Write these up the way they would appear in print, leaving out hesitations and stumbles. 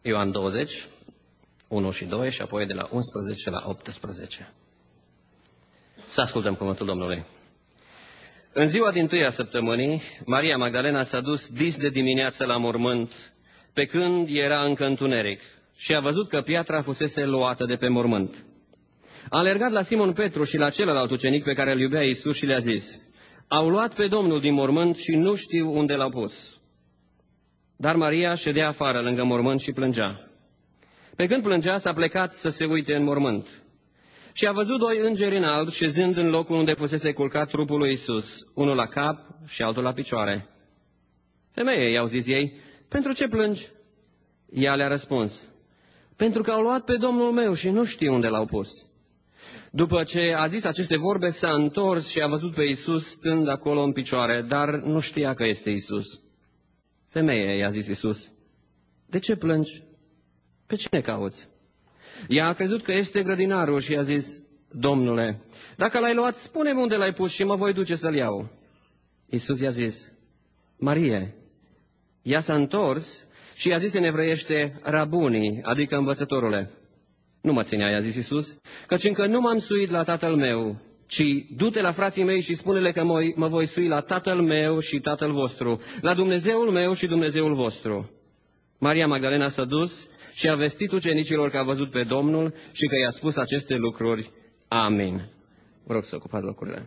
Ioan 20, 1 și 2 și apoi de la 11 la 18. Să ascultăm cuvântul Domnului. În ziua dintâi a săptămânii, Maria Magdalena s-a dus dis de dimineață la mormânt, pe când era încă întuneric, și a văzut că piatra fusese luată de pe mormânt. A alergat la Simon Petru și la celălalt ucenic pe care îl iubea Iisus și le-a zis: au luat pe Domnul din mormânt și nu știu unde l-au pus. Dar Maria ședea afară lângă mormânt și plângea. Pe când plângea, s-a plecat să se uite în mormânt. Și a văzut doi îngeri în alb șezând în locul unde fusese culcat trupul lui Iisus, unul la cap și altul la picioare. Femeie, i-au zis ei, pentru ce plângi? Ea le-a răspuns, pentru că au luat pe Domnul meu și nu știu unde l-au pus. După ce a zis aceste vorbe, s-a întors și a văzut pe Iisus stând acolo în picioare, dar nu știa că este Iisus. Femeie, i-a zis Iisus, de ce plângi? Pe cine cauți? Ea a crezut că este grădinarul și i-a zis, Domnule, dacă l-ai luat, spune-mi unde l-ai pus și mă voi duce să-l iau. Iisus i-a zis, Marie. Ea s-a întors și i-a zis în evreiește, Rabuni, adică învățătorule. Nu mă ținea, i-a zis Iisus, căci încă nu m-am suit la tatăl meu, ci du-te la frații mei și spune-le că mă voi sui la tatăl meu și tatăl vostru, la Dumnezeul meu și Dumnezeul vostru. Maria Magdalena s-a dus și a vestit ucenicilor că a văzut pe Domnul și că i-a spus aceste lucruri. Amin. Vă rog să ocupați locurile.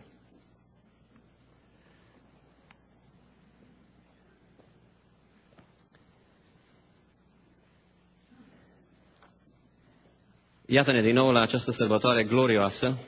Iată-ne din nou la această sărbătoare glorioasă,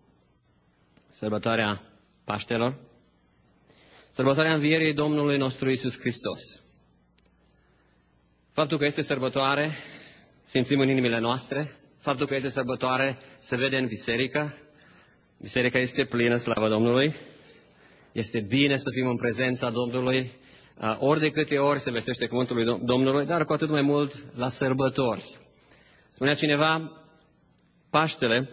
sărbătoarea Paștelor, sărbătoarea învierii Domnului nostru Iisus Hristos. Faptul că este sărbătoare, simțim în inimile noastre, faptul că este sărbătoare se vede în biserică, biserica este plină, slavă Domnului, este bine să fim în prezența Domnului, ori de câte ori se vestește cuvântul lui Domnului, dar cu atât mai mult la sărbători. Spunea cineva, Paștele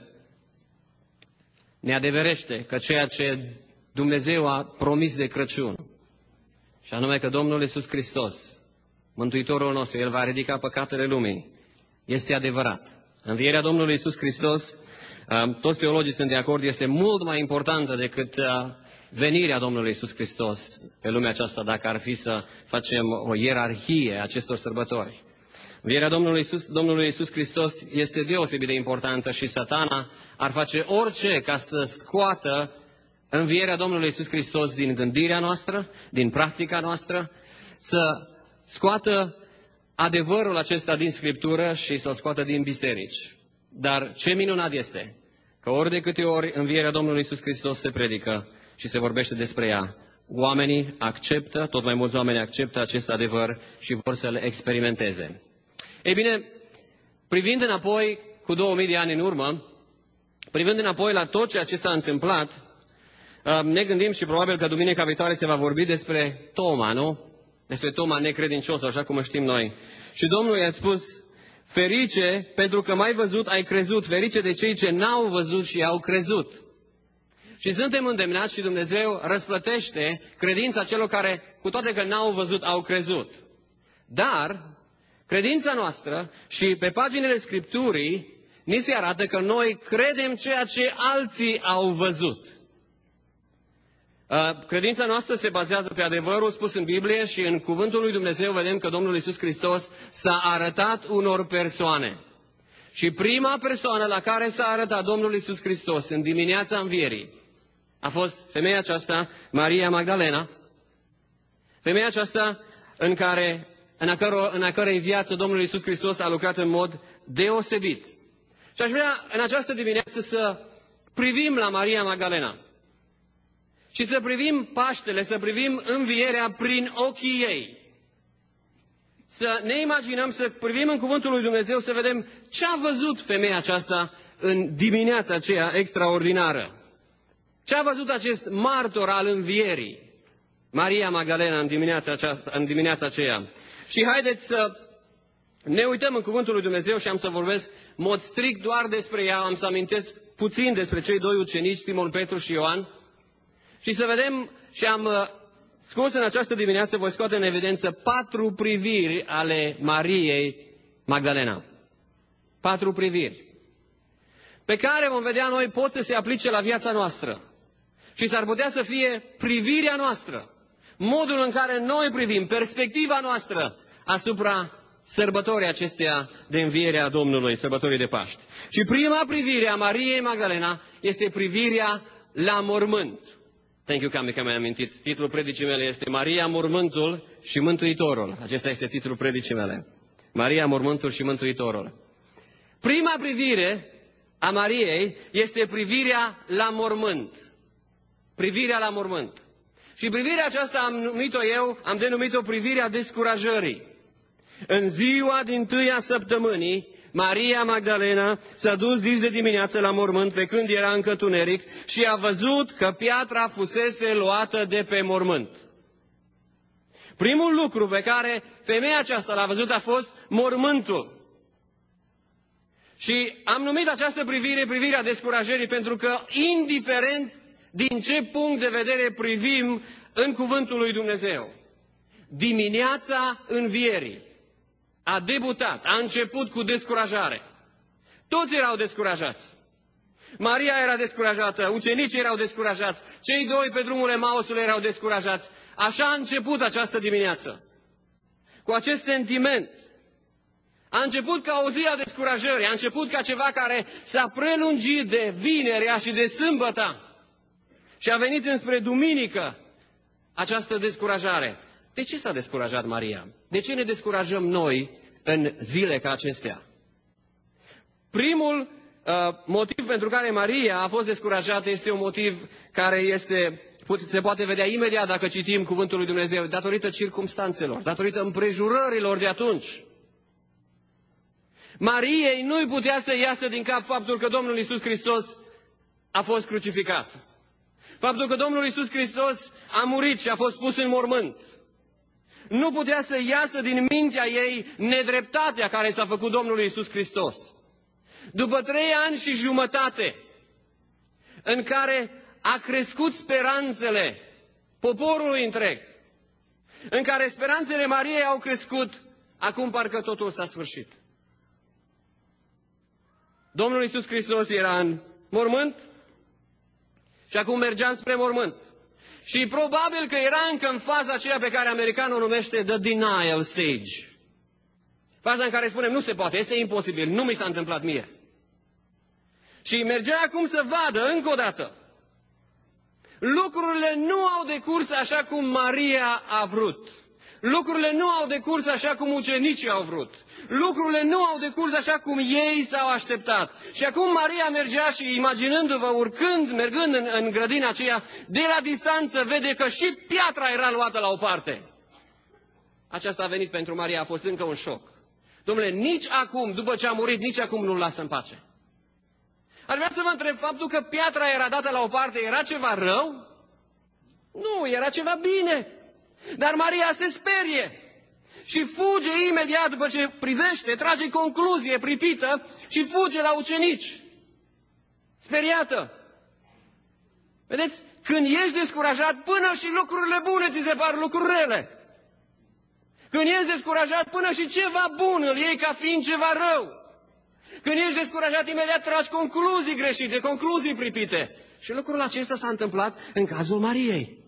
ne adeverește că ceea ce Dumnezeu a promis de Crăciun, și anume că Domnul Iisus Hristos, Mântuitorul nostru, El va ridica păcatele lumii, este adevărat. Învierea Domnului Iisus Hristos, toți teologii sunt de acord, este mult mai importantă decât venirea Domnului Iisus Hristos pe lumea aceasta, dacă ar fi să facem o ierarhie a acestor sărbători. Învierea Domnului Iisus Hristos este deosebit de importantă și Satana ar face orice ca să scoată învierea Domnului Iisus Hristos din gândirea noastră, din practica noastră, să scoată adevărul acesta din Scriptură și să-l scoată din biserici. Dar ce minunat este că ori de câte ori învierea Domnului Iisus Hristos se predică și se vorbește despre ea, oamenii acceptă, tot mai mulți oameni acceptă acest adevăr și vor să le experimenteze. Ei bine, privind înapoi cu 2000 de ani în urmă, privind înapoi la tot ceea ce s-a întâmplat, ne gândim și probabil că duminica viitoare se va vorbi despre Toma, nu? Despre Toma necredincios, așa cum știm noi. Și Domnul i-a spus, ferice pentru că m-ai văzut, ai crezut, ferice de cei ce n-au văzut și au crezut. Și suntem îndemnați și Dumnezeu răsplătește credința celor care, cu toate că n-au văzut, au crezut. Dar credința noastră și pe paginile Scripturii ni se arată că noi credem ceea ce alții au văzut. Credința noastră se bazează pe adevărul spus în Biblie și în cuvântul lui Dumnezeu vedem că Domnul Iisus Hristos s-a arătat unor persoane. Și prima persoană la care s-a arătat Domnul Iisus Hristos în dimineața învierii a fost femeia aceasta, Maria Magdalena, femeia aceasta în a cărei viață Domnul Iisus Hristos a lucrat în mod deosebit. Și aș vrea în această dimineață să privim la Maria Magdalena și să privim Paștele, să privim învierea prin ochii ei. Să ne imaginăm, să privim în cuvântul lui Dumnezeu, să vedem ce a văzut femeia aceasta în dimineața aceea extraordinară. Ce a văzut acest martor al învierii, Maria Magdalena, în dimineața aceea. Și haideți să ne uităm în cuvântul lui Dumnezeu și am să vorbesc mod strict doar despre ea, am să amintesc puțin despre cei doi ucenici, Simon Petru și Ioan, și să vedem, și am scos în această dimineață, voi scoate în evidență 4 priviri ale Mariei Magdalena. 4 priviri pe care vom vedea noi pot să se aplice la viața noastră. Și s-ar putea să fie privirea noastră, modul în care noi privim, perspectiva noastră asupra sărbătorii acesteia de înviere a Domnului, sărbătorii de Paști. Și prima privire a Mariei Magdalena este privirea la mormânt. Thank you, Cami, că mi-ai amintit. Titlul predicii mele este Maria, mormântul și Mântuitorul. Acesta este titlul predicii mele. Maria, mormântul și Mântuitorul. Prima privire a Mariei este privirea la mormânt. Privirea la mormânt. Și privirea aceasta am denumit-o privirea descurajării. În ziua dintâia săptămânii, Maria Magdalena s-a dus dis de dimineață la mormânt pe când era încă tuneric și a văzut că piatra fusese luată de pe mormânt. Primul lucru pe care femeia aceasta l-a văzut a fost mormântul. Și am numit această privire privirea descurajării pentru că, indiferent din ce punct de vedere privim în cuvântul lui Dumnezeu, dimineața învierii a debutat, a început cu descurajare. Toți erau descurajați. Maria era descurajată, ucenicii erau descurajați, cei doi pe drumul Emausului erau descurajați. Așa a început această dimineață. Cu acest sentiment. A început ca o zi a descurajării, a început ca ceva care s-a prelungit de vinerea și de sâmbăta. Și a venit înspre duminică această descurajare. De ce s-a descurajat Maria? De ce ne descurajăm noi în zile ca acestea? Primul motiv pentru care Maria a fost descurajată este un motiv care se poate vedea imediat dacă citim cuvântul lui Dumnezeu, datorită circumstanțelor, datorită împrejurărilor de atunci. Mariei nu-i putea să iasă din cap faptul că Domnul Iisus Hristos a fost crucificat. Faptul că Domnul Iisus Hristos a murit și a fost pus în mormânt. Nu putea să iasă din mintea ei nedreptatea care s-a făcut Domnului Iisus Hristos. După 3 ani și jumătate în care a crescut speranțele poporului întreg, în care speranțele Mariei au crescut, acum parcă totul s-a sfârșit. Domnul Iisus Hristos era în mormânt și acum mergea spre mormânt. Și probabil că era încă în faza aceea pe care americanul o numește the denial stage. Faza în care spunem, nu se poate, este imposibil, nu mi s-a întâmplat mie. Și mergea acum să vadă, încă o dată, lucrurile nu au decurs așa cum Maria a vrut. Lucrurile nu au decurs așa cum ucenicii au vrut. Lucrurile nu au decurs așa cum ei s-au așteptat. Și acum Maria mergea și, imaginându-vă, mergând în grădina aceea, de la distanță vede că și piatra era luată la o parte. Aceasta a venit pentru Maria, a fost încă un șoc. Dom'le, nici acum, după ce a murit, nici acum nu-l lasă în pace. Ar vrea să vă întreb, faptul că piatra era dată la o parte, era ceva rău? Nu, era ceva bine. Dar Maria se sperie și fuge imediat după ce privește, trage concluzie pripită și fuge la ucenici. Speriată. Vedeți, când ești descurajat, până și lucrurile bune ți se par lucruri rele. Când ești descurajat, până și ceva bun îl iei ca fiind ceva rău. Când ești descurajat, imediat tragi concluzii greșite, concluzii pripite. Și lucrul acesta s-a întâmplat în cazul Mariei.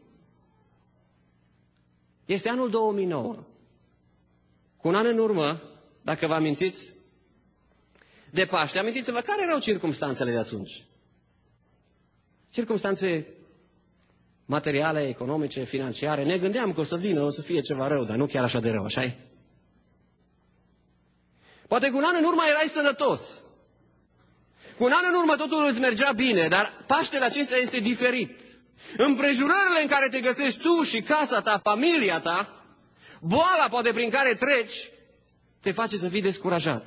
Este anul 2009. Cu un an în urmă, dacă vă amintiți, de Paște, amintiți-vă care erau circumstanțele de atunci. Circumstanțe materiale, economice, financiare. Ne gândeam că o să vină, o să fie ceva rău, dar nu chiar așa de rău, așa-i? Poate cu un an în urmă erai sănătos. Cu un an în urmă totul îți mergea bine, dar Paștele acesta este diferit. Împrejurările în care te găsești tu și casa ta, familia ta, boala poate prin care treci, te face să fii descurajat.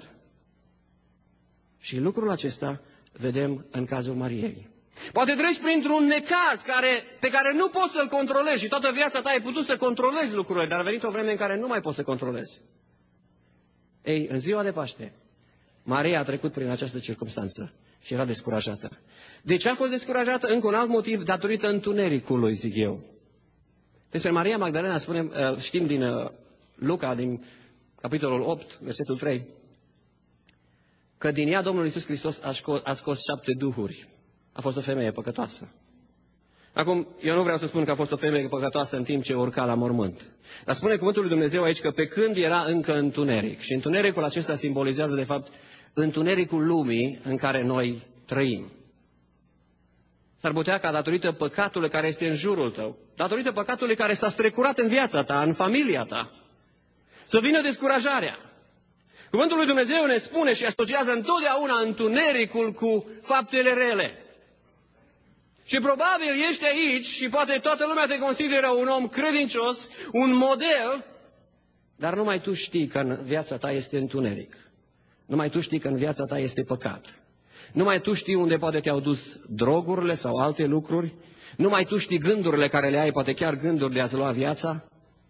Și lucrul acesta vedem în cazul Mariei. Poate treci printr-un necaz pe care nu poți să-l controlezi și toată viața ta ai putut să controlezi lucrurile, dar a venit o vreme în care nu mai poți să controlezi. Ei, în ziua de Paște, Maria a trecut prin această circumstanță și era descurajată. De ce a fost descurajată? Încă un alt motiv, datorită întunericului, zic eu. Despre Maria Magdalena știm din Luca, din capitolul 8, versetul 3. că din ea Domnul Iisus Hristos a scos 7 duhuri. A fost o femeie păcătoasă. Acum, eu nu vreau să spun că a fost o femeie păcătoasă în timp ce urca la mormânt. Dar spune cuvântul lui Dumnezeu aici că pe când era încă întuneric. Și întunericul acesta simbolizează, de fapt, întunericul lumii în care noi trăim. S-ar putea ca datorită păcatului care este în jurul tău, datorită păcatului care s-a strecurat în viața ta, în familia ta, să vină descurajarea. Cuvântul lui Dumnezeu ne spune și asociază întotdeauna întunericul cu faptele rele. Și probabil ești aici și poate toată lumea te consideră un om credincios, un model, dar numai tu știi că în viața ta este întuneric. Numai tu știi că în viața ta este păcat. Numai tu știi unde poate te-au dus drogurile sau alte lucruri. Numai tu știi gândurile care le ai, poate chiar gânduri de a-ți lua viața.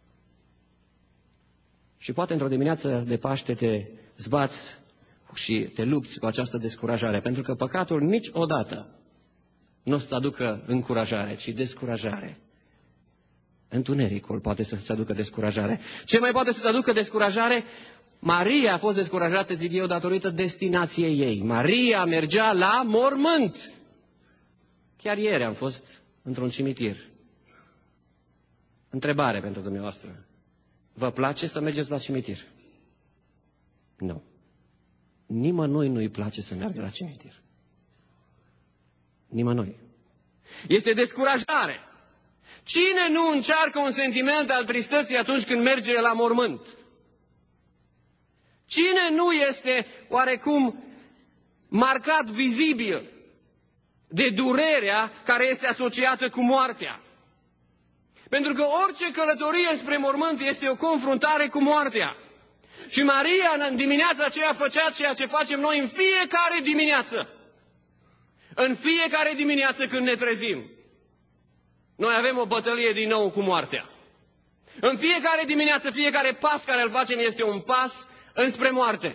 Și poate într-o dimineață de Paște te zbați și te lupți cu această descurajare, pentru că păcatul niciodată nu o să-ți aducă încurajare, ci descurajare. Întunericul poate să-ți aducă descurajare. Ce mai poate să-ți aducă descurajare? Maria a fost descurajată, zic eu, datorită destinației ei. Maria mergea la mormânt. Chiar ieri am fost într-un cimitir. Întrebare pentru dumneavoastră. Vă place să mergeți la cimitir? Nu. Nimănui nu-i place să meargă la cimitir. Nimănui. Este descurajare. Cine nu încearcă un sentiment al tristății atunci când merge la mormânt? Cine nu este oarecum marcat vizibil de durerea care este asociată cu moartea? Pentru că orice călătorie spre mormânt este o confruntare cu moartea. Și Maria în dimineața aceea făcea ceea ce facem noi în fiecare dimineață. În fiecare dimineață când ne trezim, noi avem o bătălie din nou cu moartea. În fiecare dimineață, fiecare pas care îl facem este un pas înspre moarte.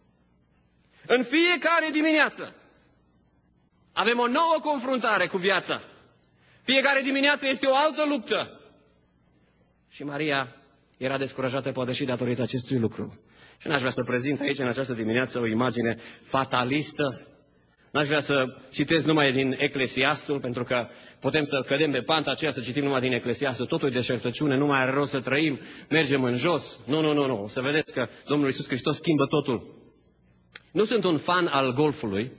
În fiecare dimineață avem o nouă confruntare cu viața. Fiecare dimineață este o altă luptă. Și Maria era descurajată poate și datorită acestui lucru. Și n-aș vrea să prezint aici în această dimineață o imagine fatalistă. N-aș vrea să citesc numai din Eclesiastul, pentru că putem să cădem pe panta aceea să citim numai din Eclesiastul. Totul e deșertăciune, nu mai are rost să trăim, mergem în jos. Nu. O să vedeți că Domnul Iisus Hristos schimbă totul. Nu sunt un fan al golfului.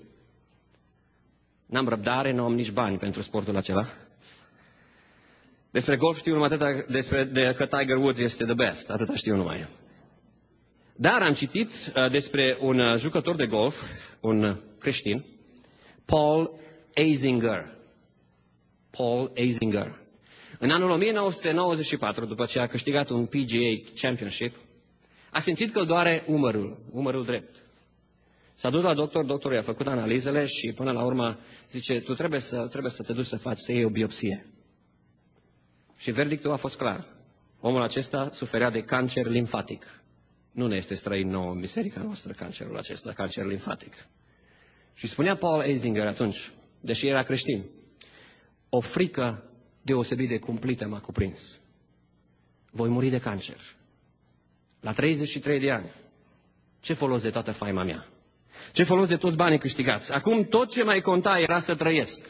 N-am răbdare, nu am nici bani pentru sportul acela. Despre golf știu numai atâta că Tiger Woods este the best. Atâta știu numai. Dar am citit despre un jucător de golf, un creștin, Paul Azinger. Paul Azinger. În anul 1994, după ce a câștigat un PGA Championship, a simțit că îl doare umărul drept. S-a dus la doctor, doctorul i-a făcut analizele și până la urmă zice, tu trebuie să te duci să iei o biopsie. Și verdictul a fost clar. Omul acesta suferea de cancer limfatic. Nu ne este străin nouă în biserica noastră cancerul acesta, cancer limfatic. Și spunea Paul Azinger atunci, deși era creștin, o frică deosebit de cumplită m-a cuprins. Voi muri de cancer. La 33 de ani. Ce folos de toată faima mea? Ce folos de toți banii câștigați? Acum tot ce mai conta era să trăiesc.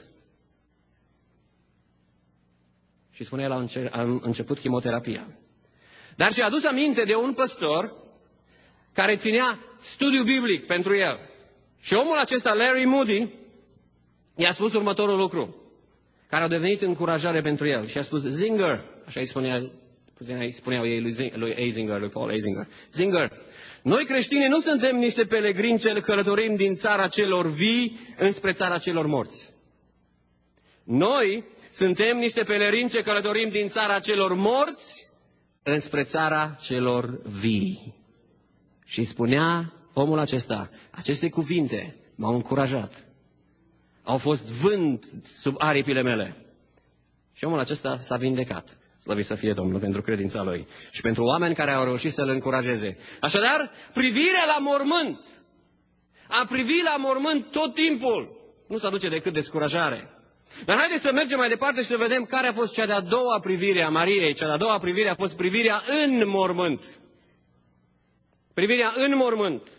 Și spunea, el a început chimioterapia. Dar și-a adus aminte de un păstor care ținea studiu biblic pentru el. Și omul acesta, Larry Moody, i-a spus următorul lucru, care a devenit încurajare pentru el. Și a spus, Zinger, așa îi spuneau ei lui Azinger, lui Paul Azinger, Zinger, noi creștini nu suntem niște pelegrini ce călătorim din țara celor vii înspre țara celor morți. Noi suntem niște pelerini ce călătorim din țara celor morți înspre țara celor vii. Și spunea omul acesta, aceste cuvinte m-au încurajat. Au fost vânt sub aripile mele. Și omul acesta s-a vindecat. Slăvit să fie Domnul pentru credința lui. Și pentru oameni care au reușit să-l încurajeze. Așadar, privirea la mormânt, a privi la mormânt tot timpul, nu-ți aduce decât descurajare. Dar haideți să mergem mai departe și să vedem care a fost cea de-a doua privire a Mariei. Cea de-a doua privire a fost privirea în mormânt. Privirea în mormânt.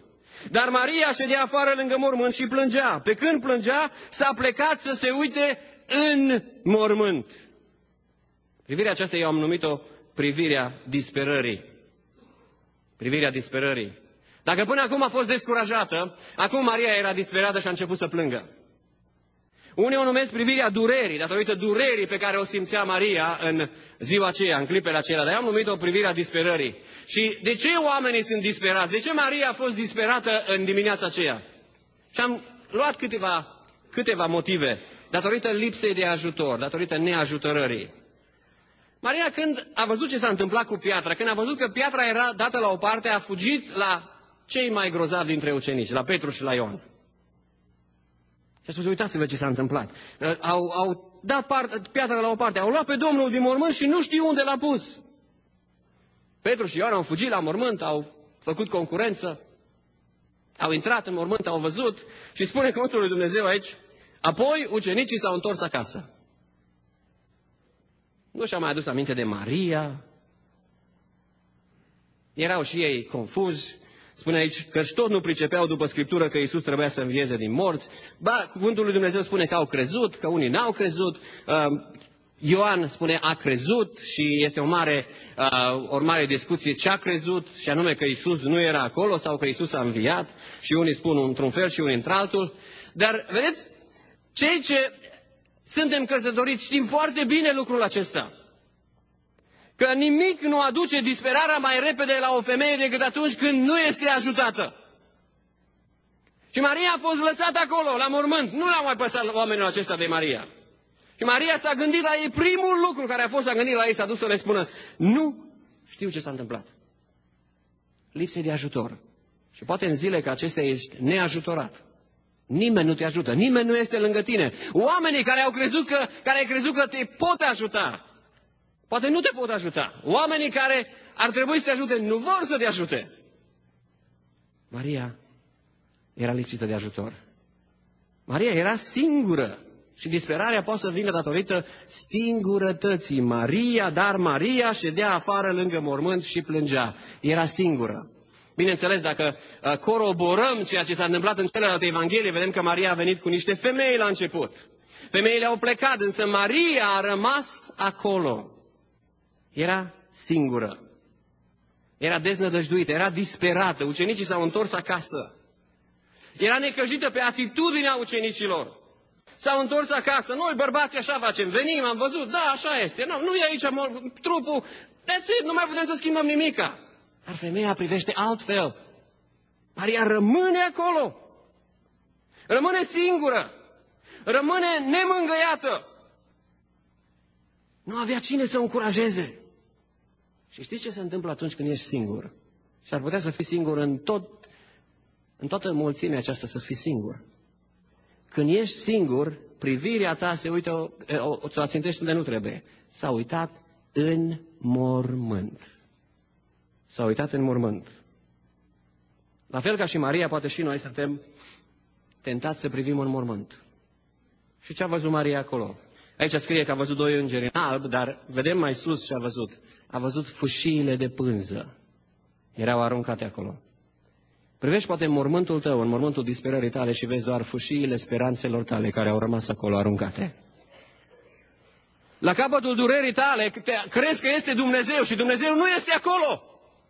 Dar Maria ședea afară lângă mormânt și plângea. Pe când plângea, s-a plecat să se uite în mormânt. Privirea aceasta eu am numit-o privirea disperării. Privirea disperării. Dacă până acum a fost descurajată, acum Maria era disperată și a început să plângă. Unii o numesc privirea durerii, datorită durerii pe care o simțea Maria în ziua aceea, în clipele acelea. Dar eu am numit-o privirea disperării. Și de ce oamenii sunt disperați? De ce Maria a fost disperată în dimineața aceea? Și am luat câteva motive, datorită lipsei de ajutor, datorită neajutorării. Maria, când a văzut ce s-a întâmplat cu piatra, când a văzut că piatra era dată la o parte, a fugit la cei mai grozavi dintre ucenici, la Petru și la Ioan. Și a spus, uitați-vă ce s-a întâmplat. Au dat piatra la o parte, au luat pe Domnul din mormânt și nu știu unde l-a pus. Petru și Ioan au fugit la mormânt, au făcut concurență, au intrat în mormânt, au văzut și spune cuvântul lui Dumnezeu aici, apoi ucenicii s-au întors acasă. Nu și-au mai adus aminte de Maria. Erau și ei confuzi. Spune aici că tot nu pricepeau după Scriptură că Iisus trebuia să învieze din morți. Ba, cuvântul lui Dumnezeu spune că au crezut, că unii n-au crezut. Ioan spune a crezut și este o mare discuție ce a crezut, și anume că Iisus nu era acolo sau că Iisus a înviat. Și unii spun într-un fel și unii într-altul. Dar, vedeți, cei ce suntem căsătoriți știm foarte bine lucrul acesta. Că nimic nu aduce disperarea mai repede la o femeie decât atunci când nu este ajutată. Și Maria a fost lăsată acolo, la mormânt. Nu l-au mai păsat oamenilor acesta de Maria. Și Maria s-a gândit la ei, primul lucru care a fost s-a gândit la ei, s-a dus să le spună, nu știu ce s-a întâmplat. Lipsă de ajutor. Și poate în zile ca acestea ești neajutorat. Nimeni nu te ajută, nimeni nu este lângă tine. Oamenii care ai crezut că te pot ajuta, poate nu te pot ajuta. Oamenii care ar trebui să te ajute, nu vor să te ajute. Maria era lipsită de ajutor. Maria era singură. Și disperarea poate să vină datorită singurătății. Maria ședea afară lângă mormânt și plângea. Era singură. Bineînțeles, dacă coroborăm ceea ce s-a întâmplat în celelalte evanghelii, vedem că Maria a venit cu niște femei la început. Femeile au plecat, însă Maria a rămas acolo. Era singură. Era deznădăjduită, era disperată. Ucenicii s-au întors acasă. Era necăjită pe atitudinea ucenicilor. S-au întors acasă. Noi, bărbații, așa facem. Venim, am văzut, da, așa este. Nu e aici trupul. That's it, nu mai putem să schimbăm nimica. Dar femeia privește altfel. Maria rămâne acolo. Rămâne singură. Rămâne nemângâiată. Nu avea cine să o încurajeze. Și știți ce se întâmplă atunci când ești singur? Și ar putea să fii singur în toată mulțimea aceasta, să fii singur. Când ești singur, privirea ta se uită, ți-o ațintești unde nu trebuie. S-a uitat în mormânt. S-a uitat în mormânt. La fel ca și Maria, poate și noi suntem tentați să privim în mormânt. Și ce a văzut Maria acolo? Aici scrie că a văzut doi îngeri în alb, dar vedem mai sus ce a văzut. A văzut fâșiile de pânză. Erau aruncate acolo. Privești poate în mormântul tău, în mormântul disperării tale și vezi doar fâșiile speranțelor tale care au rămas acolo aruncate. La capătul durerii tale crezi că este Dumnezeu și Dumnezeu nu este acolo.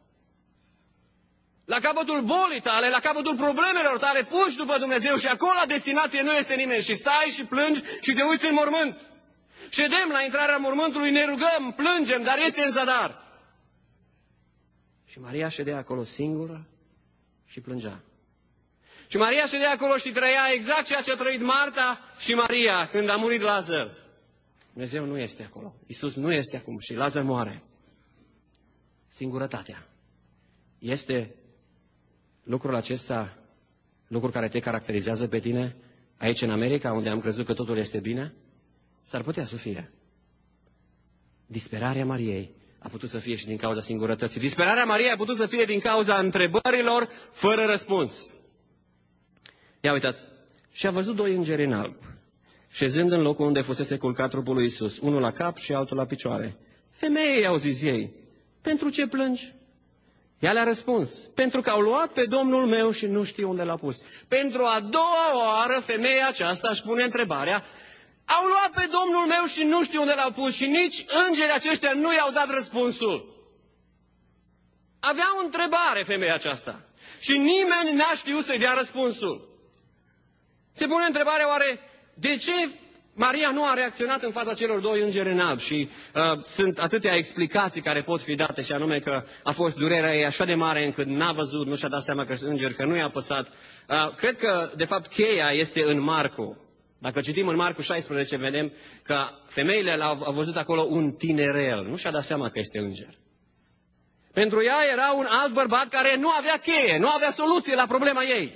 La capătul bolii tale, la capătul problemelor tale, fugi după Dumnezeu și acolo la destinație nu este nimeni. Și stai și plângi și te uiți în mormânt. Ședem la intrarea mormântului, ne rugăm, plângem, dar este în zadar. Și Maria ședea acolo singură și plângea. Și Maria ședea acolo și trăia exact ceea ce a trăit Marta și Maria când a murit Lazar. Dumnezeu nu este acolo. Iisus nu este acum și Lazar moare. Singurătatea. Este lucrul acesta, lucrul care te caracterizează pe tine aici în America, unde am crezut că totul este bine? S-ar putea să fie. Disperarea Mariei a putut să fie și din cauza singurătății. Disperarea Mariei a putut să fie din cauza întrebărilor fără răspuns. Ia uitați, și a văzut doi îngeri în alb, șezând în locul unde fusese culcat trupul lui Iisus, unul la cap și altul la picioare. Femeie, au zis ei, pentru ce plângi? Ea le-a răspuns, pentru că au luat pe Domnul meu și nu știu unde l-au pus. Pentru a doua oară, femeia aceasta își pune întrebarea, au luat pe Domnul meu și nu știu unde l-au pus și nici îngerii aceștia nu i-au dat răspunsul. Avea o întrebare femeia aceasta și nimeni n-a știut să-i dea răspunsul. Se pune întrebarea oare de ce Maria nu a reacționat în fața celor doi îngeri în alb și sunt atâtea explicații care pot fi date și anume că a fost durerea ei așa de mare încât n-a văzut, nu și-a dat seama că sunt îngeri, că nu i-a păsat. Cred că de fapt cheia este în Marcu. Dacă citim în Marcu 16 vedem că femeile au văzut acolo un tinerel, nu și-a dat seama că este înger. Pentru ea era un alt bărbat care nu avea cheie, nu avea soluție la problema ei.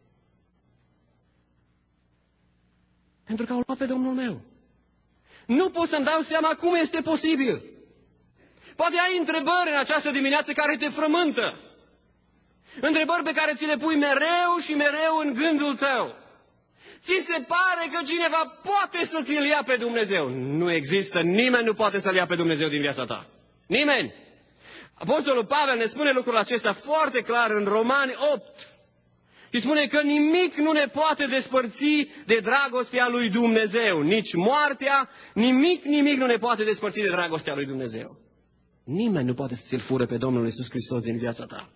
Pentru că au luat pe Domnul meu. Nu pot să-mi dau seama cum este posibil. Poate ai întrebări în această dimineață care te frământă. Întrebări pe care ți le pui mereu și mereu în gândul tău. Ți se pare că cineva poate să ți-l ia pe Dumnezeu. Nu există, nimeni nu poate să-l ia pe Dumnezeu din viața ta. Nimeni. Apostolul Pavel ne spune lucrul acesta foarte clar în Romani 8. Și spune că nimic nu ne poate despărți de dragostea lui Dumnezeu. Nici moartea, nimic nu ne poate despărți de dragostea lui Dumnezeu. Nimeni nu poate să ți-l fure pe Domnul Iisus Hristos din viața ta.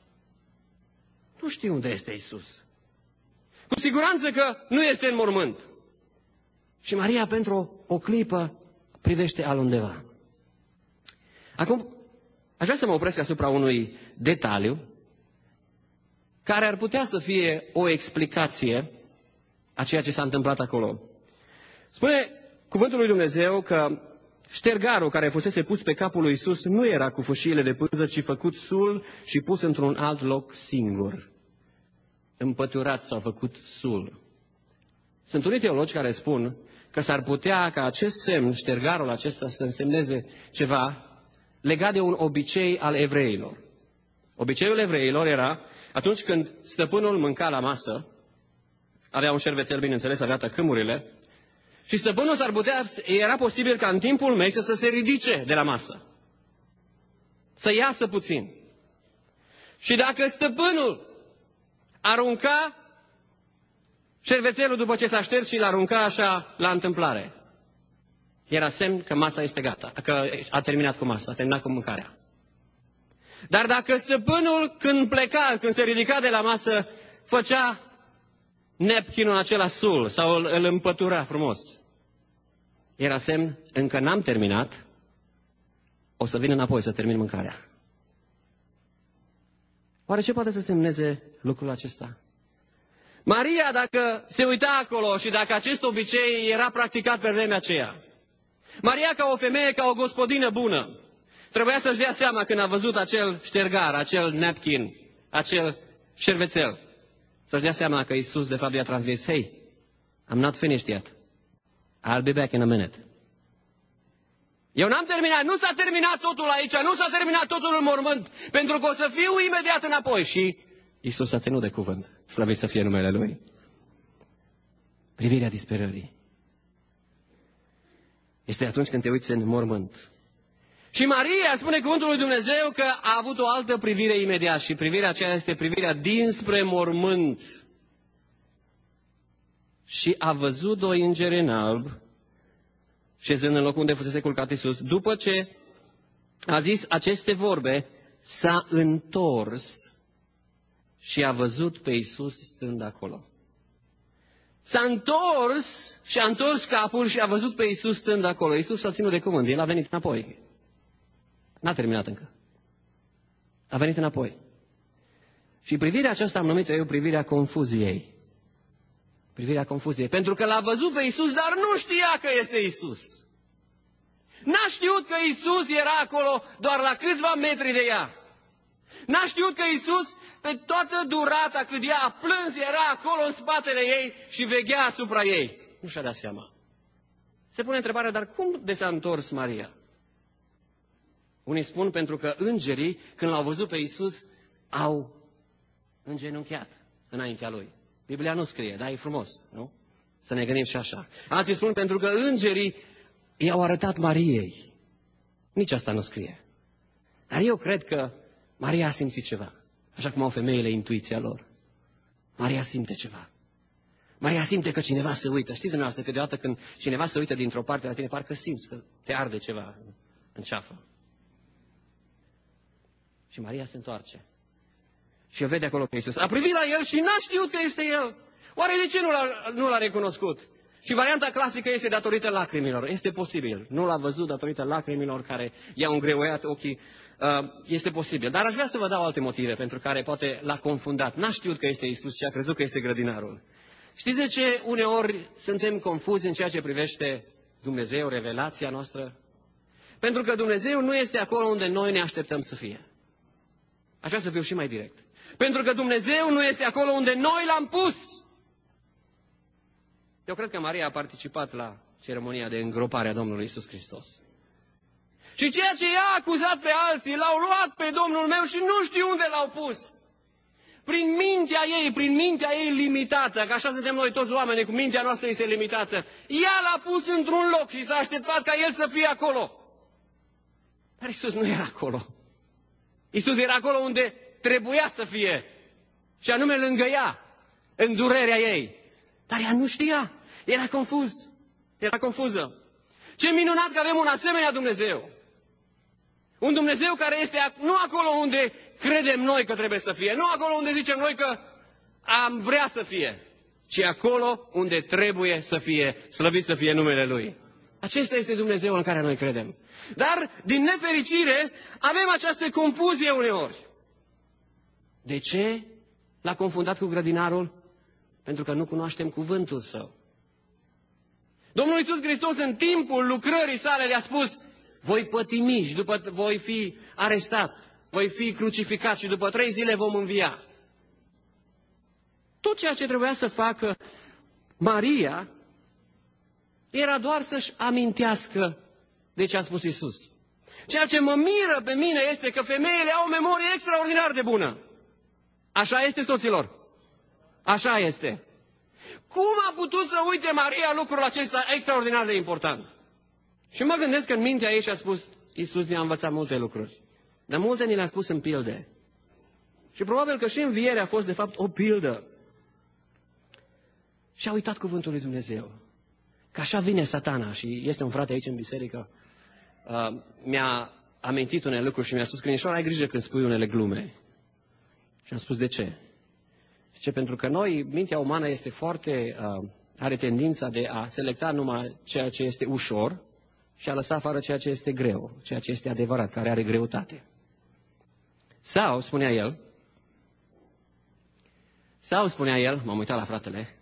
Nu știu unde este Iisus. Cu siguranță că nu este în mormânt. Și Maria pentru o clipă privește altundeva. Acum, aș vrea să mă opresc asupra unui detaliu care ar putea să fie o explicație a ceea ce s-a întâmplat acolo. Spune cuvântul lui Dumnezeu că ștergarul care fusese pus pe capul lui Iisus nu era cu fâșiile de pânză, ci făcut sul și pus într-un alt loc singur. Împăturat s-a făcut sul. Sunt unii teologi care spun că s-ar putea ca acest semn, ștergarul acesta, să însemneze ceva legat de un obicei al evreilor. Obiceiul evreilor era, atunci când stăpânul mânca la masă, avea un șervețel, bineînțeles, avea tăcâmurile, și stăpânul era posibil ca în timpul mesei să se ridice de la masă, să iasă puțin. Și dacă stăpânul arunca șervețelul după ce s-a șters și l-arunca așa la întâmplare, era semn că masa este gata, că a terminat cu masa, a terminat cu mâncarea. Dar dacă stăpânul când pleca, când se ridica de la masă, făcea napkinul acela sul sau îl împătura frumos, era semn, încă n-am terminat, o să vin înapoi să termin mâncarea. Oare ce poate să semneze lucrul acesta? Maria, dacă se uita acolo și dacă acest obicei era practicat pe vremea aceea, Maria, ca o femeie, ca o gospodină bună, trebuia să-și dea seama când a văzut acel ștergar, acel napkin, acel șervețel, să-și dea seama că Iisus de fapt i-a transmis, hey, I'm not finished yet. I'll be back in a minute. Eu n-am terminat, nu s-a terminat totul aici, nu s-a terminat totul în mormânt, pentru că o să fiu imediat înapoi. Și Iisus a ținut de cuvânt, slăvit să fie numele Lui. Privirea disperării este atunci când te uiți în mormânt. Și Maria, spune cuvântul lui Dumnezeu, că a avut o altă privire imediat și privirea aceea este privirea dinspre mormânt. Și a văzut doi îngeri în alb, șezând în locul unde fusese culcat Iisus. După ce a zis aceste vorbe, s-a întors și a văzut pe Iisus stând acolo. S-a întors și a întors capul și a văzut pe Iisus stând acolo. Iisus s-a ținut de cuvânt, el a venit înapoi. N-a terminat încă. A venit înapoi. Și privirea aceasta am numit-o eu privirea confuziei. Privirea confuziei. Pentru că l-a văzut pe Iisus, dar nu știa că este Iisus. N-a știut că Iisus era acolo doar la câțiva metri de ea. N-a știut că Iisus, pe toată durata cât ea a plâns, era acolo în spatele ei și veghea asupra ei. Nu și-a dat seama. Se pune întrebarea, dar cum de s-a întors Maria? Unii spun pentru că îngerii, când l-au văzut pe Iisus, au îngenunchiat înaintea lui. Biblia nu scrie, dar e frumos, nu? Să ne gândim și așa. Alții spun pentru că îngerii i-au arătat Mariei. Nici asta nu scrie. Dar eu cred că Maria a simțit ceva. așa cum au femeile intuiția lor. Maria simte ceva. Maria simte că cineva se uită. Știți dumneavoastră că deodată când cineva se uită dintr-o parte la tine, parcă simți că te arde ceva în ceafă. Și Maria se întoarce. Și o vede acolo pe Iisus. A privit la el și n-a știut că este el. Oare de ce nu l-a recunoscut? Și varianta clasică este datorită lacrimilor. Este posibil. Nu l-a văzut datorită lacrimilor care i-au îngreuiat ochii. Este posibil. Dar aș vrea să vă dau alte motive pentru care poate l-a confundat. N-a știut că este Iisus și a crezut că este grădinarul. Știți de ce uneori suntem confuzi în ceea ce privește Dumnezeu, revelația noastră? Pentru că Dumnezeu nu este acolo unde noi ne așteptăm să fie. Aș vrea să fiu și mai direct. Pentru că Dumnezeu nu este acolo unde noi l-am pus. Eu cred că Maria a participat la ceremonia de îngropare a Domnului Iisus Hristos. Și ceea ce i-a acuzat pe alții, l-au luat pe Domnul meu și nu știu unde l-au pus. Prin mintea ei limitată, că așa suntem noi toți oamenii, cu mintea noastră este limitată, ea l-a pus într-un loc și s-a așteptat ca el să fie acolo. Dar Iisus nu era acolo. Iisus era acolo unde trebuia să fie, și anume lângă ea, în durerea ei. Dar ea nu știa, era confuză. Ce minunat că avem un asemenea Dumnezeu. Un Dumnezeu care este nu acolo unde credem noi că trebuie să fie, nu acolo unde zicem noi că am vrea să fie, ci acolo unde trebuie să fie, slăvit să fie numele Lui. Acesta este Dumnezeu în care noi credem. Dar, din nefericire, avem această confuzie uneori. De ce l-a confundat cu grădinarul? Pentru că nu cunoaștem cuvântul Său. Domnul Iisus Hristos, în timpul lucrării sale, le-a spus: voi pătimi și voi fi arestat, voi fi crucificat și după 3 zile vom învia. Tot ceea ce trebuia să facă Maria era doar să-și amintească de ce a spus Iisus. Ceea ce mă miră pe mine este că femeile au o memorie extraordinar de bună. Așa este, soților? Așa este. Cum a putut să uite Maria lucrul acesta extraordinar de important? Și mă gândesc că în mintea ei și-a spus: Iisus ne-a învățat multe lucruri, dar multe ni le-a spus în pilde. Și probabil că și învierea a fost de fapt o pildă. Și a uitat cuvântul lui Dumnezeu. Că așa vine Satana. Și este un frate aici în biserică, mi-a amintit unele lucruri și mi-a spus: Crinișoara, ai grijă când spui unele glume. Și am spus: de ce? Zice, pentru că mintea umană este foarte, are tendința de a selecta numai ceea ce este ușor și a lăsa afară ceea ce este greu, ceea ce este adevărat, care are greutate. Sau, spunea el, m-am uitat la fratele,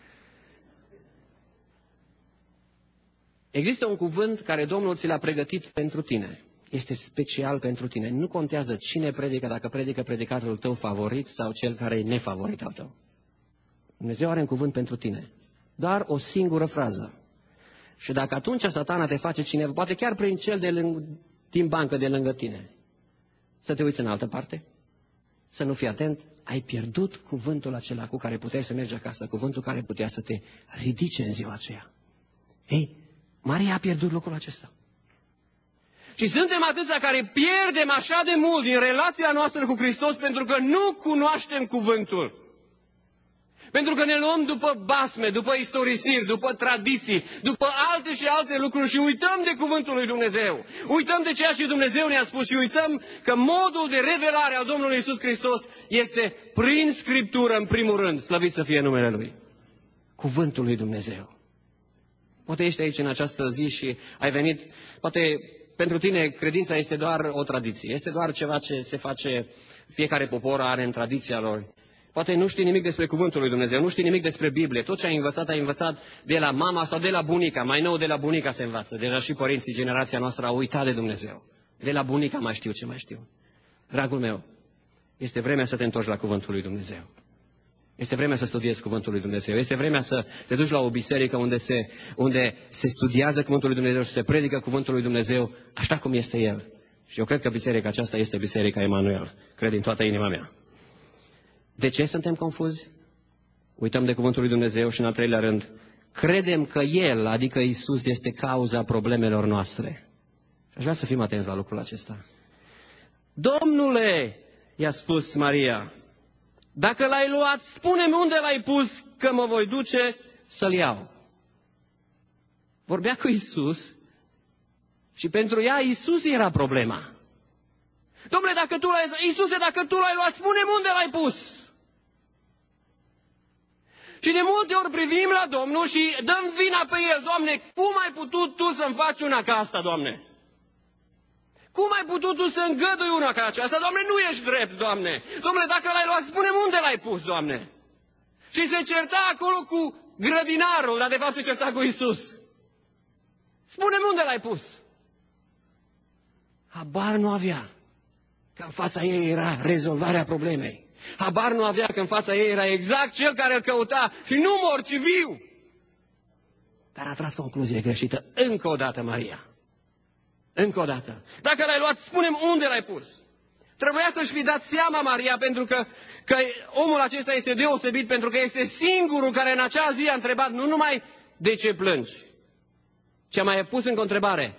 există un cuvânt care Domnul ți l-a pregătit pentru tine. Este special pentru tine. Nu contează cine predică, dacă predică predicatorul tău favorit sau cel care e nefavorit al tău. Dumnezeu are un cuvânt pentru tine. Doar o singură frază. Și dacă atunci Satana te face cineva, poate chiar prin cel din bancă de lângă tine, să te uiți în altă parte, să nu fii atent, ai pierdut cuvântul acela cu care puteai să mergi acasă, cuvântul care putea să te ridice în ziua aceea. Ei, Maria a pierdut lucrul acesta. Și suntem atâția care pierdem așa de mult din relația noastră cu Hristos pentru că nu cunoaștem cuvântul. Pentru că ne luăm după basme, după istorisiri, după tradiții, după alte și alte lucruri și uităm de cuvântul lui Dumnezeu. Uităm de ceea ce Dumnezeu ne-a spus și uităm că modul de revelare al Domnului Iisus Hristos este prin Scriptură, în primul rând, slăvit să fie numele Lui. Cuvântul lui Dumnezeu. Poate ești aici în această zi și ai venit, poate pentru tine credința este doar o tradiție, este doar ceva ce se face, fiecare popor are în tradiția lor. Poate nu știi nimic despre cuvântul lui Dumnezeu, nu știi nimic despre Biblie, tot ce ai învățat de la mama sau de la bunica, mai nou de la bunica se învață, deja și părinții, generația noastră au uitat de Dumnezeu. De la bunica mai știu ce mai știu. Dragul meu, este vremea să te întorci la cuvântul lui Dumnezeu. Este vremea să studiezi cuvântul lui Dumnezeu. Este vremea să te duci la o biserică unde se studiază cuvântul lui Dumnezeu și se predică cuvântul lui Dumnezeu așa cum este El. Și eu cred că biserica aceasta este Biserica Emanuel. Cred din toată inima mea. De ce suntem confuzi? Uităm de cuvântul lui Dumnezeu și în al treilea rând, credem că El, adică Iisus, este cauza problemelor noastre. Aș vrea să fim atenți la lucrul acesta. Domnule, i-a spus Maria, dacă l-ai luat, spune-mi unde l-ai pus, că mă voi duce să-l iau. Vorbea cu Iisus și pentru ea Iisus era problema. Dom'le, Iisuse, dacă tu l-ai luat, spune-mi unde l-ai pus. Și de multe ori privim la Domnul și dăm vina pe El. Doamne, cum ai putut Tu să-mi faci una ca asta, Doamne? Cum ai putut Tu să îngădui una ca aceasta? Doamne, nu ești drept, Doamne. Dom'le, dacă l-ai luat, spune-mi unde l-ai pus, Doamne. Și se certa acolo cu grădinarul, dar de fapt se certa cu Iisus. Spune-mi unde l-ai pus. Habar nu avea că în fața ei era rezolvarea problemei. Habar nu avea că în fața ei era exact cel care îl căuta și nu mor, ci viu. Dar a tras concluzie greșită încă o dată Maria. Încă o dată. Dacă l-ai luat, spune-mi unde l-ai pus. Trebuia să-și fi dat seama Maria pentru că omul acesta este deosebit, pentru că este singurul care în acea zi a întrebat nu numai de ce plângi, ci a mai pus încă o întrebare.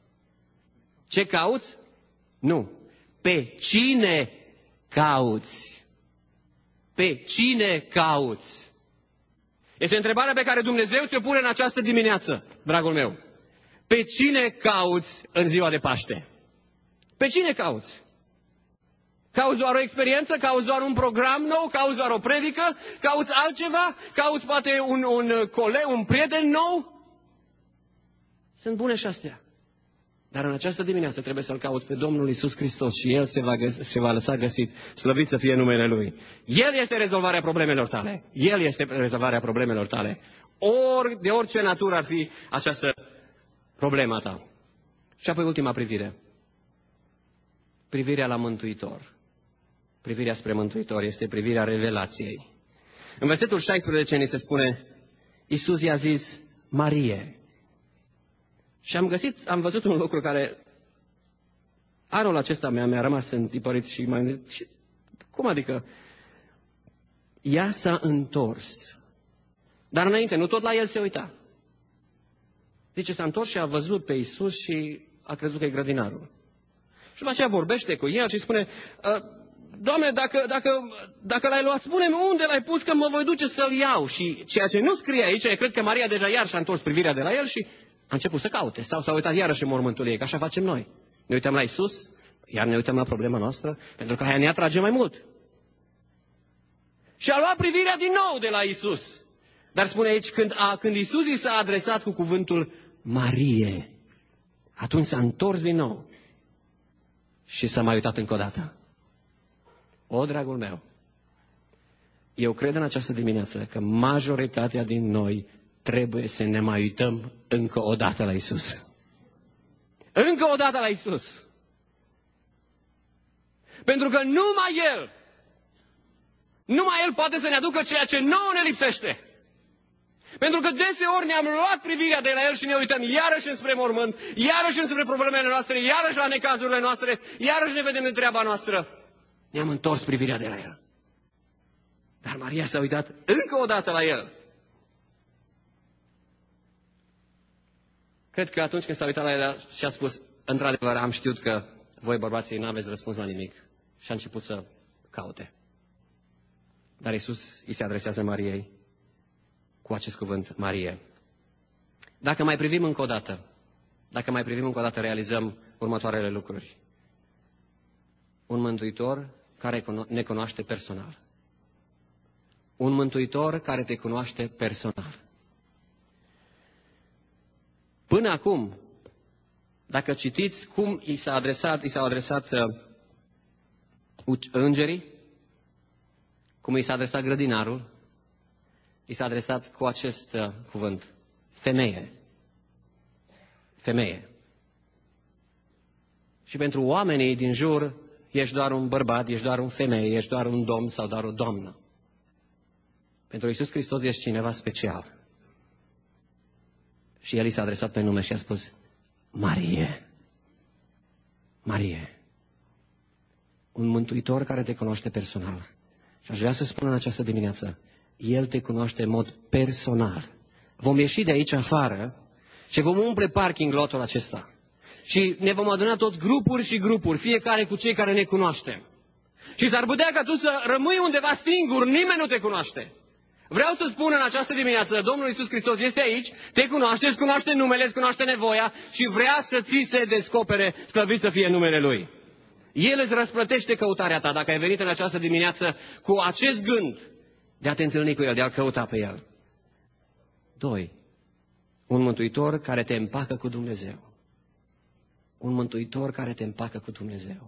Ce cauți? Nu. Pe cine cauți? Pe cine cauți? Este întrebarea pe care Dumnezeu ți-o pune în această dimineață, dragul meu. Pe cine cauți în ziua de Paște? Pe cine cauți? Cauți doar o experiență? Cauți doar un program nou? Cauți doar o predică? Cauți altceva? Cauți poate un coleg, un prieten nou? Sunt bune și astea. Dar în această dimineață trebuie să-L cauți pe Domnul Iisus Hristos și El se va lăsa găsit. Slăvit să fie numele Lui. El este rezolvarea problemelor tale. El este rezolvarea problemelor tale. De orice natură ar fi această problemă ta. Și apoi ultima privire. Privirea la Mântuitor. Privirea spre Mântuitor este privirea revelației. În versetul 16 ni se spune, Iisus i-a zis, Marie. Și am văzut un lucru care anul acesta mi-a rămas întipărit și m-am zis, cum adică? Ea s-a întors. Dar înainte, nu tot la el se uita. Zice, s-a întors și a văzut pe Iisus și a crezut că e grădinarul. Și după aceea vorbește cu el și spune, Doamne, dacă l-ai luat, spune-mi unde l-ai pus, că mă voi duce să-l iau. Și ceea ce nu scrie aici, e cred că Maria deja iar și-a întors privirea de la el și a început să caute. Sau s-a uitat iarăși în mormântul ei, că așa facem noi. Ne uităm la Iisus, iar ne uităm la problema noastră, pentru că aia ne atrage mai mult. Și a luat privirea din nou de la Iisus. Dar spune aici, când Iisus i s-a adresat cu cuvântul Marie, atunci s-a întors din nou și s-a mai uitat încă o dată. O, dragul meu, eu cred în această dimineață că majoritatea din noi trebuie să ne mai uităm încă o dată la Iisus. Încă o dată la Iisus. Pentru că numai El poate să ne aducă ceea ce nouă ne lipsește. Pentru că deseori ne-am luat privirea de la El și ne uităm iarăși înspre mormânt, iarăși înspre problemele noastre, iarăși la necazurile noastre, iarăși ne vedem în treaba noastră. Ne-am întors privirea de la El. Dar Maria s-a uitat încă o dată la El. Cred că atunci când s-a uitat la El și a spus, într-adevăr, am știut că voi, bărbații, n-aveți răspuns la nimic. Și a început să caute. Dar Iisus îi se adresează Mariei cu acest cuvânt, Marie. Dacă mai privim încă o dată, realizăm următoarele lucruri. Un mântuitor care ne cunoaște personal. Un mântuitor care te cunoaște personal. Până acum, dacă citiți cum i s-au adresat îngerii, cum i s-a adresat grădinarul, i s-a adresat cu acest cuvânt, femeie. Femeie. Și pentru oamenii din jur, ești doar un bărbat, ești doar un femeie, ești doar un domn sau doar o doamnă. Pentru Iisus Hristos ești cineva special. Și El i s-a adresat pe nume și a spus, Marie. Marie. Un mântuitor care te cunoaște personal. Și aș vrea să spun în această dimineață, El te cunoaște în mod personal. Vom ieși de aici afară și vom umple parking lotul acesta. Și ne vom aduna toți grupuri și grupuri, fiecare cu cei care ne cunoaștem. Și s-ar putea ca tu să rămâi undeva singur, nimeni nu te cunoaște. Vreau să spun în această dimineață, Domnul Iisus Hristos este aici, te cunoaște, îți cunoaște numele, îți cunoaște nevoia și vrea să ți se descopere, slăvit să fie numele Lui. El îți răsplătește căutarea ta dacă ai venit în această dimineață cu acest gând de a te întâlni cu El, de a-L căuta pe El. 2. Un mântuitor care te împacă cu Dumnezeu. Un mântuitor care te împacă cu Dumnezeu.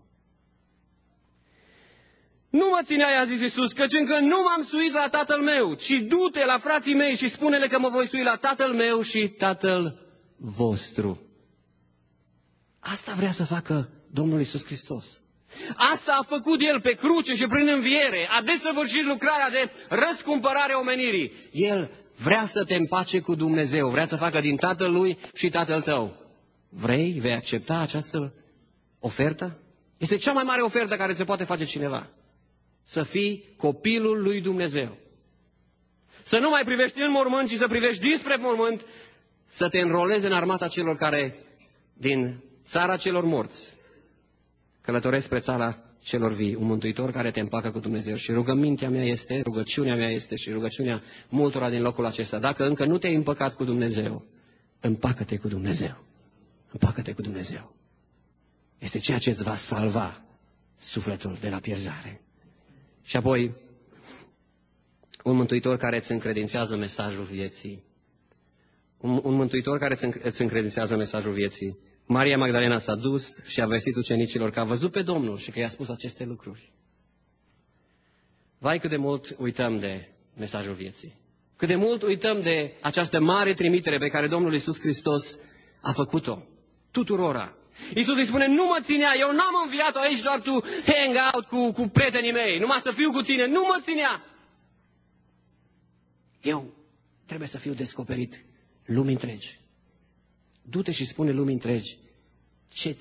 Nu mă țineai, a zis Iisus, căci încă nu m-am suit la Tatăl meu, ci du-te la frații mei și spune-le că mă voi sui la Tatăl meu și Tatăl vostru. Asta vrea să facă Domnul Iisus Hristos. Asta a făcut El pe cruce și prin înviere. A desăvârșit lucrarea de răscumpărare a omenirii. El vrea să te împace cu Dumnezeu. Vrea să facă din Tatăl Lui și Tatăl tău. Vrei? Vei accepta această ofertă? Este cea mai mare ofertă care se poate face cineva. Să fii copilul lui Dumnezeu. Să nu mai privești în mormânt, ci să privești dinspre mormânt, să te înrolezi în armata celor care, din țara celor morți, călătoresc spre țara celor vii, un mântuitor care te împacă cu Dumnezeu. Și rugămintea mea este, rugăciunea mea este și rugăciunea multora din locul acesta. Dacă încă nu te-ai împăcat cu Dumnezeu, împacă-te cu Dumnezeu. Împacă-te cu Dumnezeu. Este ceea ce îți va salva sufletul de la pierzare. Și apoi, un mântuitor care îți încredințează mesajul vieții. Un mântuitor care îți încredințează mesajul vieții. Maria Magdalena s-a dus și a vestit ucenicilor că a văzut pe Domnul și că i-a spus aceste lucruri. Vai cât de mult uităm de mesajul vieții. Cât de mult uităm de această mare trimitere pe care Domnul Iisus Hristos a făcut-o tuturora. Iisus îi spune, nu mă ținea, eu n-am înviat-o aici doar tu hang out cu prietenii mei, numai să fiu cu tine, nu mă ținea. Eu trebuie să fiu descoperit lumii întregi. Du-te și spune lumii întregi ce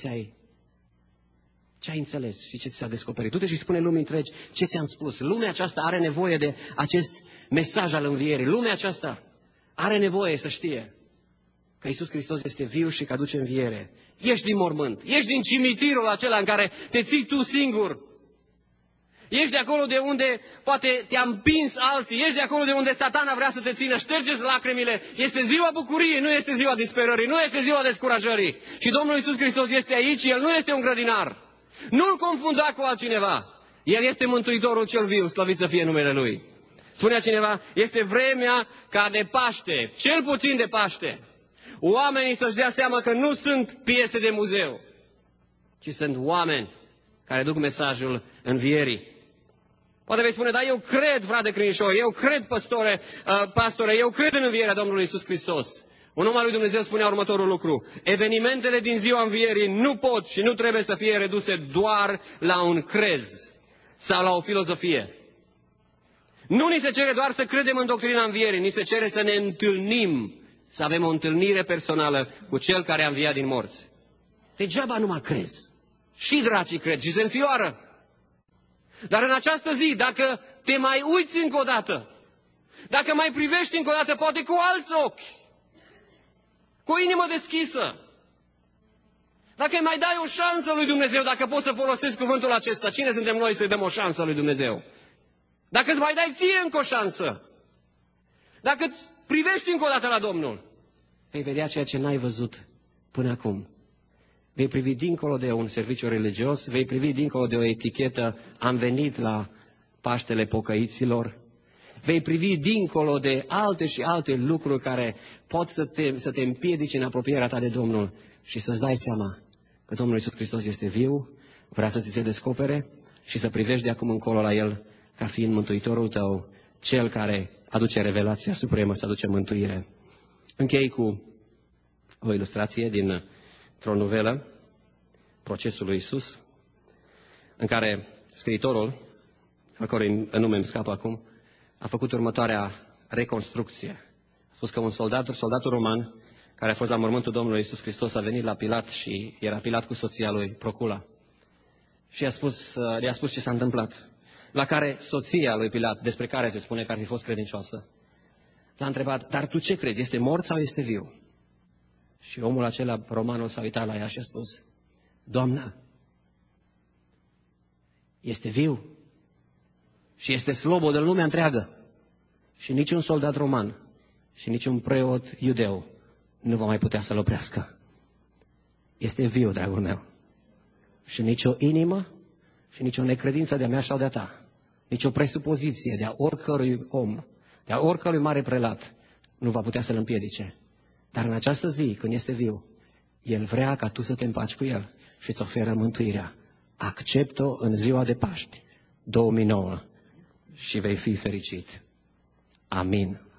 ai înțeles și ce ți s-a descoperit. Du-te și spune lumii întregi ce ți-am spus. Lumea aceasta are nevoie de acest mesaj al învierii. Lumea aceasta are nevoie să știe că Iisus Hristos este viu și că aduce înviere. Ești din mormânt, ești din cimitirul acela în care te ții tu singur. Ești de acolo de unde poate te-a împins alții, ești de acolo de unde Satana vrea să te țină, ștergeți lacrimile. Este ziua bucuriei, nu este ziua disperării, nu este ziua descurajării. Și Domnul Iisus Hristos este aici, El nu este un grădinar. Nu-L confunda cu altcineva. El este Mântuitorul cel viu, slăvit să fie numele Lui. Spunea cineva, este vremea ca de Paște, cel puțin de Paște, oamenii să-și dea seama că nu sunt piese de muzeu, ci sunt oameni care duc mesajul învierii. Poate vei spune, dar eu cred, frate crinișor, eu cred, pastore, eu cred în învierea Domnului Iisus Hristos. Un om al lui Dumnezeu spunea următorul lucru, evenimentele din ziua învierii nu pot și nu trebuie să fie reduse doar la un crez sau la o filozofie. Nu ni se cere doar să credem în doctrina învierii, ni se cere să ne întâlnim, să avem o întâlnire personală cu Cel care a înviat din morți. Degeaba numai crezi. Și dracii cred și se înfioară. Dar în această zi, dacă te mai uiți încă o dată, dacă mai privești încă o dată, poate cu alți ochi, cu o inimă deschisă, dacă îi mai dai o șansă lui Dumnezeu, dacă poți să folosesc cuvântul acesta, cine suntem noi să-i dăm o șansă lui Dumnezeu? Dacă îți mai dai ție încă o șansă, dacă privești încă o dată la Domnul, vei vedea ceea ce n-ai văzut până acum. Vei privi dincolo de un serviciu religios, vei privi dincolo de o etichetă, am venit la Paștele Pocăiților, vei privi dincolo de alte și alte lucruri care pot să te împiedici în apropierea ta de Domnul și să-ți dai seama că Domnul Iisus Hristos este viu, vrea să ți se descopere și să privești de acum încolo la El ca fiind Mântuitorul tău, Cel care aduce revelația supremă, să aduce mântuire. Închei cu o ilustrație dintr-o novelă, Procesul lui Iisus, în care scriitorul, al cărui nume îmi scapă acum, a făcut următoarea reconstrucție. A spus că un soldatul roman, care a fost la mormântul Domnului Iisus Hristos, a venit la Pilat și era Pilat cu soția lui, Procula. Și le-a spus ce s-a întâmplat. La care soția lui Pilat, despre care se spune că ar fi fost credincioasă, l-a întrebat, dar tu ce crezi, este mort sau este viu? Și omul acela, romanul, s-a uitat la ea și a spus, Doamnă, Este viu și este slobod în lumea întreagă. Și niciun soldat roman și niciun preot iudeu nu va mai putea să-l oprească. Este viu, dragul meu. Și nicio inimă și nicio necredință de-a mea sau de-a ta, nicio presupoziție de-a oricărui om, de-a oricărui mare prelat, nu va putea să-l împiedice. Dar în această zi, când este viu, El vrea ca tu să te împaci cu El și îți oferă mântuirea. Accept-o în ziua de Paști 2009 și vei fi fericit. Amin.